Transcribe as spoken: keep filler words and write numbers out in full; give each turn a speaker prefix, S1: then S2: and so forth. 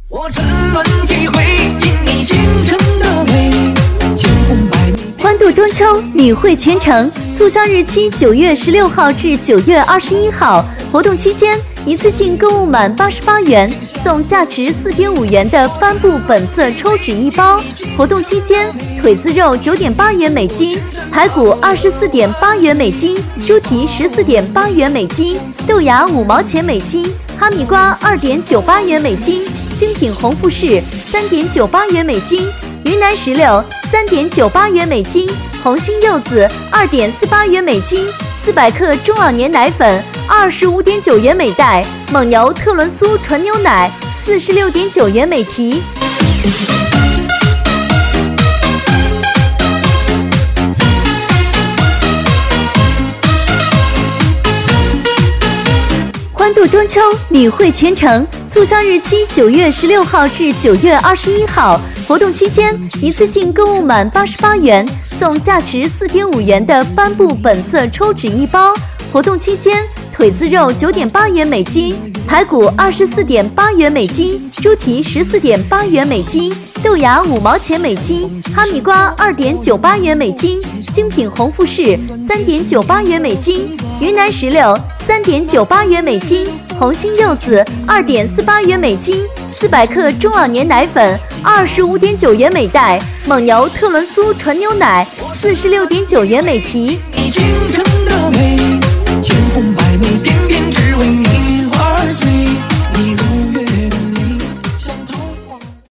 S1: 我沉沦几回，因你倾城的美，千红百媚。
S2: 欢度中秋，女会全城，促销日期九月十六号至九月二十一号。活动期间，一次性购物满八十八元送价值四点五元的帆布本色抽纸一包。活动期间，腿子肉九点八元每斤，排骨二十四点八元每斤，猪蹄十四点八元每斤，豆芽五毛钱每斤，哈密瓜二点九八元每斤，精品红富士三点九八元每斤，云南石榴三点九八元每斤，红心柚子二点四八元每斤，四百克中老年奶粉二十五点九元每袋，蒙牛特仑苏纯牛奶四十六点九元每提。欢度中秋，女会全城，促销日期九月十六号至九月二十一号。活动期间，一次性购物满八十八元送价值四点五元的帆布本色抽纸一包。活动期间，腿子肉九点八元每斤，排骨二十四点八元每斤，猪蹄十四点八元每斤，豆芽五毛钱每斤，哈密瓜二点九八元每斤，精品红富士三点九八元每斤，云南石榴三点九八元每斤，红心柚子二点四八元每斤，四百克中老年奶粉二十五点九元每袋，蒙牛特仑苏纯牛奶四十六点九元每提。
S1: 你倾城的美，千红百媚，偏偏只为你而醉。